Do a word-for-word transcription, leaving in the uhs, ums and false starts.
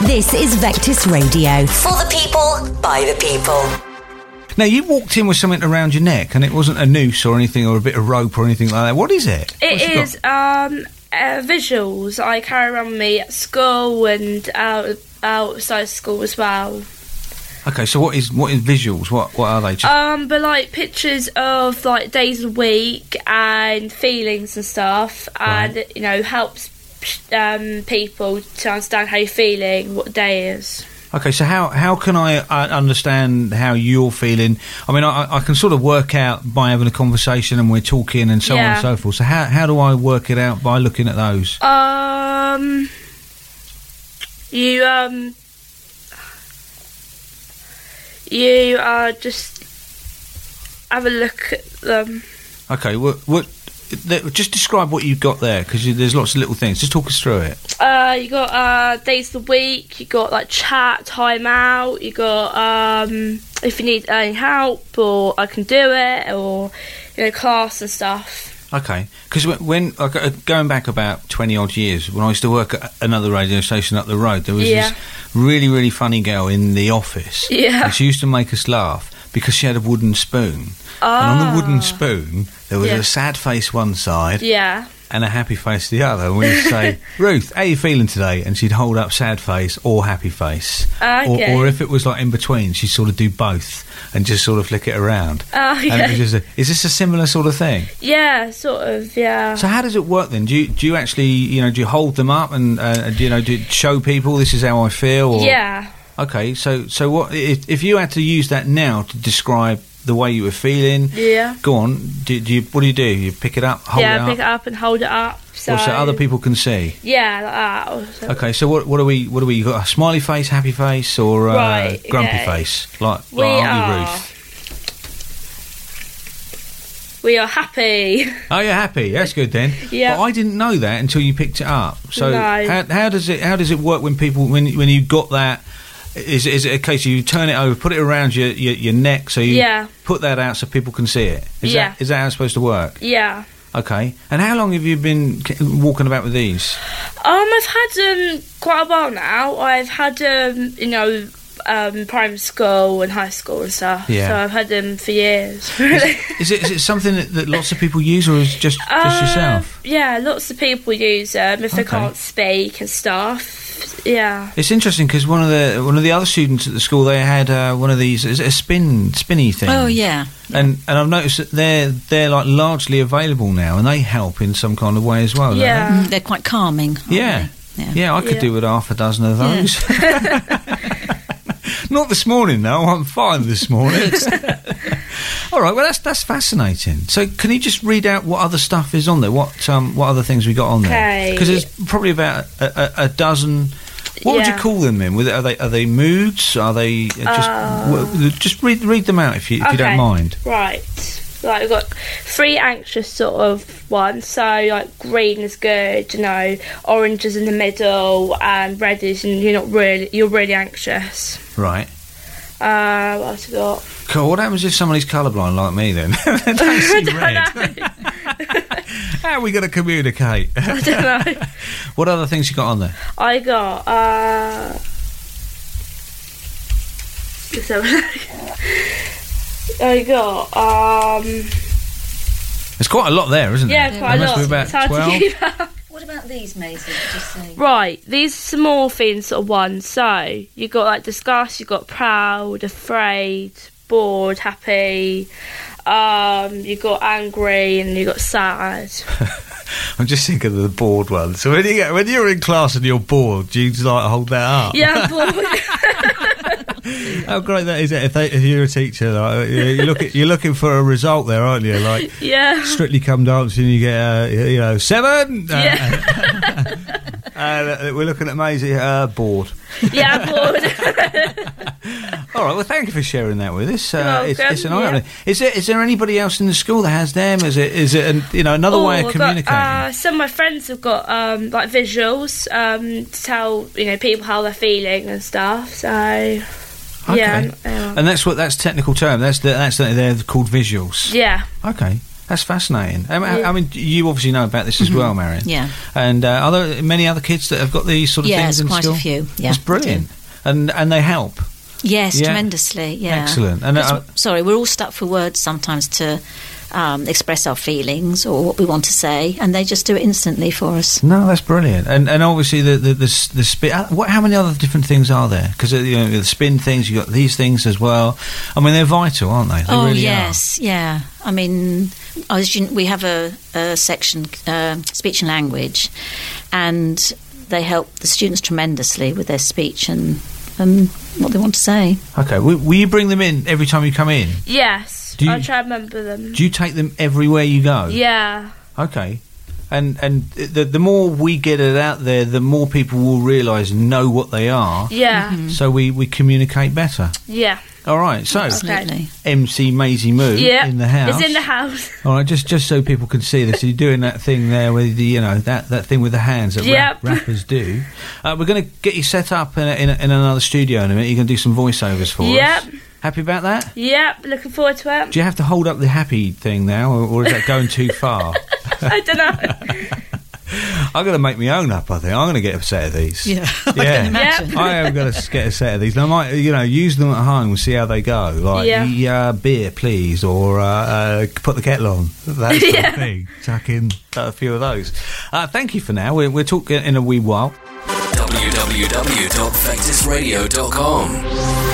This is Vectis Radio. For the people, by the people. Now, you walked in with something around your neck, and it wasn't a noose or anything, or a bit of rope or anything like that. What is it? It is um, uh, visuals I carry around with me at school and out, outside school as well. Okay, so what is what is visuals? What what are they? Just Um, but like pictures of like days of the week and feelings and stuff, and Right. you know helps um, people to understand how you're feeling, what the day is. Okay, so how how can I uh, understand how you're feeling? I mean, I, I can sort of work out by having a conversation and we're talking and so on Yeah. and so forth. So how how do I work it out by looking at those? Um, you um, you uh just have a look at them. Okay, what what? th- Just describe what you've got there, because there's lots of little things. Just talk us through it. Uh, you got uh days of the week. You got like chat, time out. You got um if you need any help, or I can do it, or you know class and stuff. Okay, because when, when like, uh, going back about twenty odd years, when I used to work at another radio station up the road, there was Yeah. this really really funny girl in the office. Yeah. And she used to make us laugh because she had a wooden spoon, and on the wooden spoon there was Yeah. a sad face one side Yeah. and a happy face the other. And we'd say, "Ruth, how are you feeling today?" And she'd hold up sad face or happy face, Okay. or, or if it was like in between, she'd sort of do both and just sort of flick it around. Oh, And it yeah. was just a, is this a similar sort of thing? Yeah, sort of. Yeah. So how does it work then? Do you do you actually you know do you hold them up and uh, do you know do you show people this is how I feel? Or? Yeah. Okay, so so what if, if you had to use that now to describe the way you were feeling? Yeah. Go on. Do, do you what do you do? You pick it up, hold yeah, it up, pick it up and hold it up. So, or so other people can see. Yeah, like that. Or so- Okay, so what what do we what do we you got a smiley face, happy face, or uh, Right, grumpy okay. face like We like Auntie are- Ruth? We are happy. Oh, you're happy. That's good then. Yeah. But I didn't know that until you picked it up. So No. how, how does it how does it work when people when when you got that? Is is it a case you turn it over, put it around your your, your neck, so you Yeah. put that out so people can see it? Is Yeah. that is that how it's supposed to work? Yeah. Okay. And how long have you been k- walking about with these? Um, I've had them quite a while now. I've had them, you know, um, primary school and high school and stuff. Yeah. So I've had them for years. Really. Is it is it something that, that lots of people use, or is it just just Um, yourself? Yeah, lots of people use them if they Okay. can't speak and stuff. Yeah. It's interesting because one of the one of the other students at the school, they had uh, one of these is it a spin spinny thing. Oh, yeah. And and I've noticed that they're they're like largely available now, and they help in some kind of way as well. don't Yeah. Mm, they're quite calming. aren't Yeah. they? they? Yeah, I could Yeah. do with half a dozen of Yeah. those. Not this morning though. I'm fine this morning. All right. Well, that's that's fascinating. So, can you just read out what other stuff is on there? What um what other things we got on there? Okay. Because there's probably about a, a, a dozen. What would you Yeah. call them then? With are they are they moods? Are they uh, just w- just read read them out if you if you don't Okay. mind. Right. Like we've got three anxious sort of ones. So like green is good, you know, orange is in the middle, and red is and you're not really you're really anxious. Right. Uh, what else we got? Cool. What happens if somebody's colourblind like me then? They don't see red. How are we going to communicate? I don't know. What other things you got on there? I got uh let's have a look. I got um There's quite a lot there, isn't yeah, there? quite There a must lot. be It's about hard to twelve. keep up. What about these, Maisie? Just say. Right, these are some more things sort of ones. So you got like disgust, you got proud, afraid, bored, happy. Um, you got angry, and you got sad. I'm just thinking of the bored one. So when you get when you're in class and you're bored, do you just like hold that up? Yeah, I'm bored. How great that is! If, they, if you're a teacher, like, you you look at, you're looking for a result there, aren't you? Like Yeah. Strictly Come Dancing, you get uh, you know seven. Uh, Yeah. and uh, we're looking at Maisie uh, bored. Yeah, I'm bored. All right. Well, thank you for sharing that with us. Uh, You're it's, welcome, it's an yeah. eye-opener. Is there is there anybody else in the school that has them? Is it is it an, you know another way Oh, of I've got, communicating? uh, some of my friends have got um, like visuals um, to tell you know people how they're feeling and stuff. So Okay. yeah, um, And that's what that's technical term. That's the, that's the, they're called visuals. yeah. Okay. That's fascinating. I mean, Yeah. I mean, you obviously know about this as well, Marion. Yeah. And uh, are there many other kids that have got these sort of Yes, things in quite school? a few. Yeah, That's brilliant. And and they help. Yes, Yeah. tremendously. Yeah. Excellent. And, Because- uh, sorry, we're all stuck for words sometimes to um, express our feelings or what we want to say, and they just do it instantly for us. No, that's brilliant. And and obviously the the the, s- the spin. uh, What? How many other different things are there? Because you know the spin things. You got these things as well. I mean, they're vital, aren't they? They oh really yes, yeah. I mean, as you, we have a, a section, uh, speech and language, and they help the students tremendously with their speech and um, what they want to say. are. Okay. Will, will you bring them in every time you come in? Yes. Do you- I'll try and remember them. Do you take them everywhere you go? Yeah. Okay. And and the the more we get it out there, the more people will realise and know what they are. Yeah. Mm-hmm. So we, we communicate better. Yeah. All right. So Absolutely. M C Maisie Moo Yeah. in the house. It's in the house. All right, just just so people can see this, you're doing that thing there with the, you know, that, that thing with the hands that rap, Yep. rappers do. Uh, we're going to get you set up in, a, in, a, in another studio in a minute. You're going to do some voiceovers for Yep. us. Happy about that? Yep. Looking forward to it. Do you have to hold up the happy thing now, or, or is that going too far? I don't know. I'm going to make my own up, I think. I'm going to get a set of these. Yeah, Yeah. I can imagine. Yep. I am going to get a set of these. And I might, you know, use them at home and see how they go. Like, Yeah. yeah, beer, please, or uh, uh, put the kettle on. That sort of thing. Chuck in a few of those. Uh, thank you for now. We're, we're talking in a wee while. w w w dot vectis radio dot com